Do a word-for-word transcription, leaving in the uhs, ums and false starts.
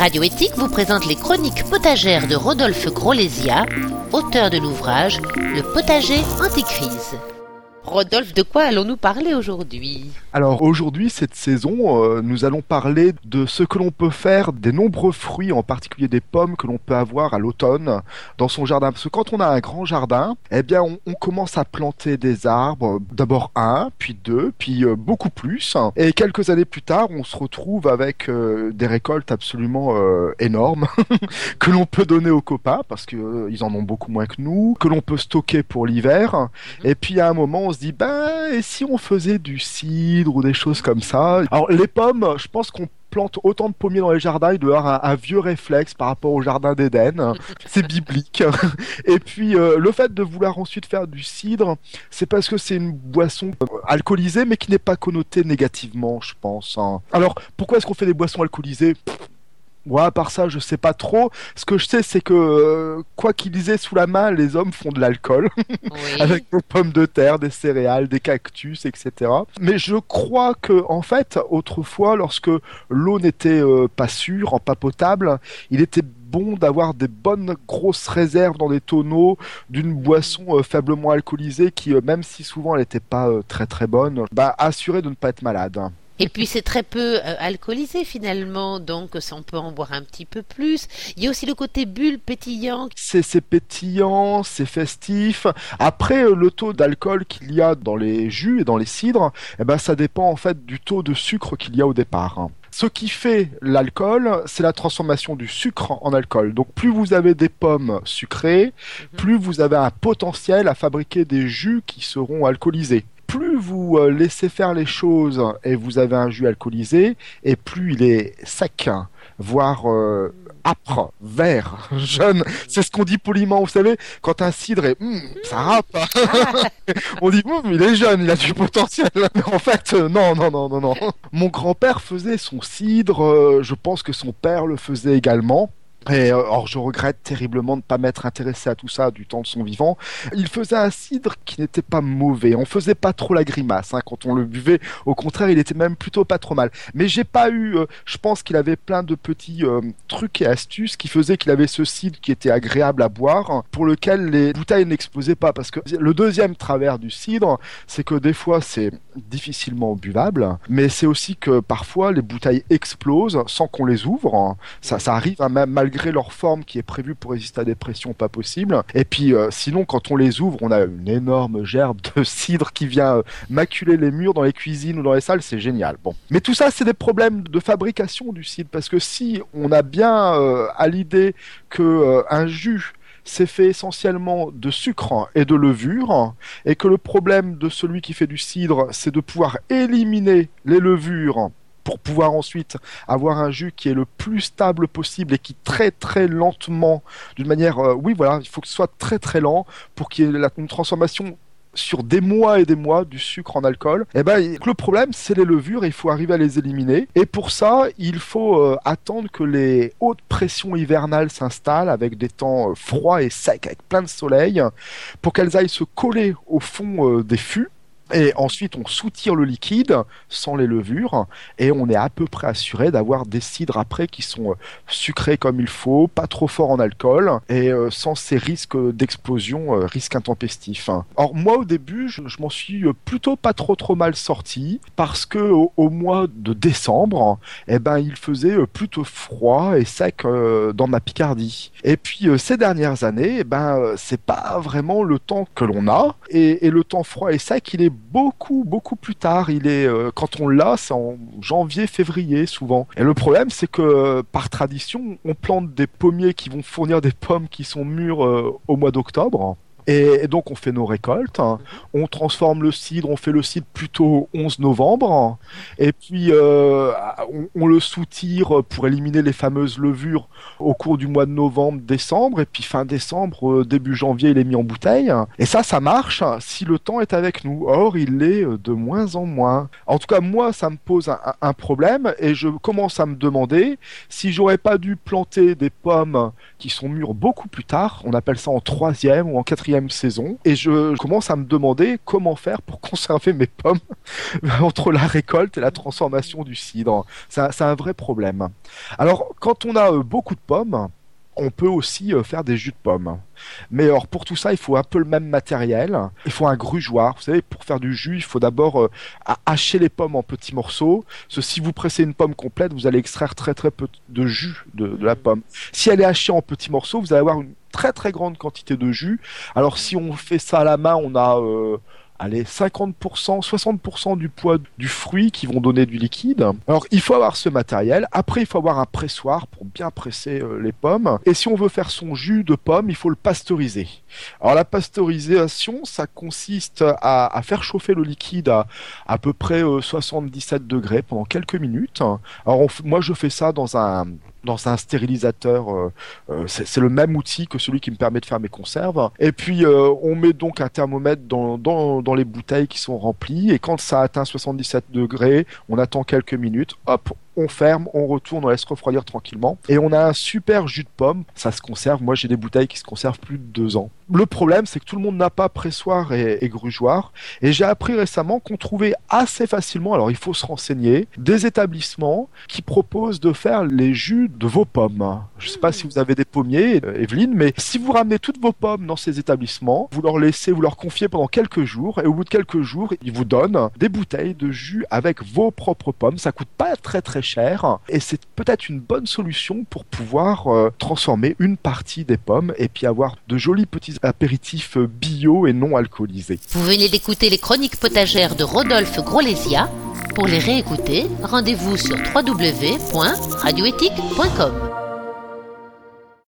Radio Éthique vous présente les chroniques potagères de Rodolphe Grolésia, auteur de l'ouvrage Le potager anti-crise. Rodolphe, de quoi allons-nous parler aujourd'hui ? Alors aujourd'hui, cette saison, euh, nous allons parler de ce que l'on peut faire des nombreux fruits, en particulier des pommes que l'on peut avoir à l'automne dans son jardin. Parce que quand on a un grand jardin, eh bien on, on commence à planter des arbres, d'abord un, puis deux, puis euh, beaucoup plus. Et quelques années plus tard, on se retrouve avec euh, des récoltes absolument euh, énormes que l'on peut donner aux copains parce qu'ils euh, en ont beaucoup moins que nous, que l'on peut stocker pour l'hiver. Mmh. Et puis à un moment, on se dit, ben, et si on faisait du cidre ou des choses comme ça. Alors les pommes, je pense qu'on plante autant de pommiers dans les jardins, il doit y avoir un, un vieux réflexe par rapport au jardin d'Éden. C'est biblique. Et puis euh, le fait de vouloir ensuite faire du cidre, c'est parce que c'est une boisson alcoolisée, mais qui n'est pas connotée négativement, je pense. Hein. Alors pourquoi est-ce qu'on fait des boissons alcoolisées ? Ouais, à part ça, je sais pas trop. Ce que je sais, c'est que euh, quoi qu'ils aient sous la main, les hommes font de l'alcool. Oui. Avec des pommes de terre, des céréales, des cactus, et cetera. Mais je crois que, en fait, autrefois, lorsque l'eau n'était euh, pas sûre, pas potable, il était bon d'avoir des bonnes grosses réserves dans des tonneaux d'une boisson euh, faiblement alcoolisée qui, euh, même si souvent elle n'était pas euh, très très bonne, bah, assurait de ne pas être malade. Et puis c'est très peu euh, alcoolisé finalement, donc ça, on peut en boire un petit peu plus. Il y a aussi le côté bulle pétillant. C'est, c'est pétillant, c'est festif. Après, euh, le taux d'alcool qu'il y a dans les jus et dans les cidres, eh ben, ça dépend en fait du taux de sucre qu'il y a au départ. Ce qui fait l'alcool, c'est la transformation du sucre en alcool. Donc plus vous avez des pommes sucrées, mmh. plus vous avez un potentiel à fabriquer des jus qui seront alcoolisés. Plus vous euh, laissez faire les choses et vous avez un jus alcoolisé, et plus il est sec, voire euh, âpre, vert, jaune. C'est ce qu'on dit poliment, vous savez, quand un cidre est mm, ça râpe. On dit mm, il est jeune, il a du potentiel. Mais en fait, euh, non, non, non, non, non. Mon grand-père faisait son cidre, euh, je pense que son père le faisait également. Et euh, or je regrette terriblement de ne pas m'être intéressé à tout ça du temps de son vivant. Il faisait un cidre qui n'était pas mauvais. On faisait pas trop la grimace hein, quand on le buvait. Au contraire, il était même plutôt pas trop mal. Mais j'ai pas eu. Euh, je pense qu'il avait plein de petits euh, trucs et astuces qui faisaient qu'il avait ce cidre qui était agréable à boire, pour lequel les bouteilles n'explosaient pas. Parce que le deuxième travers du cidre, c'est que des fois c'est difficilement buvable, mais c'est aussi que parfois les bouteilles explosent sans qu'on les ouvre. Ça, ça arrive hein, même malgré malgré leur forme qui est prévue pour résister à des pressions pas possibles. Et puis euh, sinon quand on les ouvre, on a une énorme gerbe de cidre qui vient euh, maculer les murs dans les cuisines ou dans les salles, c'est génial. Bon, mais tout ça c'est des problèmes de fabrication du cidre, parce que si on a bien euh, à l'idée que euh, un jus c'est fait essentiellement de sucre et de levure, et que le problème de celui qui fait du cidre, c'est de pouvoir éliminer les levures pour pouvoir ensuite avoir un jus qui est le plus stable possible et qui très très lentement, d'une manière, euh, oui voilà, il faut que ce soit très très lent pour qu'il y ait la, une transformation sur des mois et des mois du sucre en alcool. Et ben le problème c'est les levures et il faut arriver à les éliminer. Et pour ça il faut euh, attendre que les hautes pressions hivernales s'installent avec des temps euh, froids et secs, avec plein de soleil, pour qu'elles aillent se coller au fond euh, des fûts. Et ensuite, on soutire le liquide sans les levures et on est à peu près assuré d'avoir des cidres après qui sont sucrés comme il faut, pas trop forts en alcool et euh, sans ces risques d'explosion, euh, risques intempestifs. Or, moi, au début, je, je m'en suis plutôt pas trop trop mal sorti parce que au, au mois de décembre, eh ben, il faisait plutôt froid et sec euh, dans ma Picardie. Et puis, euh, ces dernières années, eh ben, c'est pas vraiment le temps que l'on a et, et le temps froid et sec, il est beaucoup beaucoup plus tard. Il est euh, quand on l'a, c'est en janvier, février souvent. Et le problème, c'est que euh, par tradition, on plante des pommiers qui vont fournir des pommes qui sont mûres euh, au mois d'octobre. Et donc on fait nos récoltes, on transforme le cidre, on fait le cidre plutôt au onze novembre, et puis euh, on, on le soutire pour éliminer les fameuses levures au cours du mois de novembre, décembre, et puis fin décembre, début janvier, il est mis en bouteille. Et ça, ça marche si le temps est avec nous. Or, il l'est de moins en moins. En tout cas, moi, ça me pose un, un problème, et je commence à me demander si j'aurais pas dû planter des pommes qui sont mûres beaucoup plus tard, on appelle ça en troisième ou en quatrième quatrième saison et je commence à me demander comment faire pour conserver mes pommes entre la récolte et la transformation du cidre. C'est un, c'est un vrai problème. Alors, quand on a euh, beaucoup de pommes, on peut aussi euh, faire des jus de pommes. Mais alors pour tout ça, il faut un peu le même matériel. Il faut un grugeoir. Vous savez, pour faire du jus, il faut d'abord euh, hacher les pommes en petits morceaux. Parce que si vous pressez une pomme complète, vous allez extraire très très peu de jus de, de la pomme. Si elle est hachée en petits morceaux, vous allez avoir une très très grande quantité de jus. Alors si on fait ça à la main, on a... Euh, allez, cinquante pour cent, soixante pour cent du poids du fruit qui vont donner du liquide. Alors, il faut avoir ce matériel. Après, il faut avoir un pressoir pour bien presser euh, les pommes. Et si on veut faire son jus de pomme, il faut le pasteuriser. Alors, la pasteurisation, ça consiste à, à faire chauffer le liquide à à peu près euh, soixante-dix-sept degrés pendant quelques minutes. Alors, on f- moi, je fais ça dans un dans un stérilisateur, euh, euh, c'est c'est le même outil que celui qui me permet de faire mes conserves. Et puis euh, on met donc un thermomètre dans, dans, dans les bouteilles qui sont remplies, et quand ça atteint soixante-dix-sept degrés, on attend quelques minutes, hop, on ferme, on retourne, on laisse refroidir tranquillement, et on a un super jus de pomme. Ça se conserve, moi j'ai des bouteilles qui se conservent plus de deux ans. Le problème, c'est que tout le monde n'a pas pressoir et, et grugeoir, et j'ai appris récemment qu'on trouvait assez facilement, alors il faut se renseigner, des établissements qui proposent de faire les jus de vos pommes. Je ne sais pas si vous avez des pommiers, euh, Evelyne, mais si vous ramenez toutes vos pommes dans ces établissements, vous leur laissez, vous leur confiez pendant quelques jours, et au bout de quelques jours, ils vous donnent des bouteilles de jus avec vos propres pommes. Ça coûte pas très très cher, et c'est peut-être une bonne solution pour pouvoir euh, transformer une partie des pommes et puis avoir de jolis petits apéritifs euh, bio et non alcoolisés. Vous venez d'écouter les chroniques potagères de Rodolphe Grolésia. Pour les réécouter, rendez-vous sur w w w point radioéthique point com.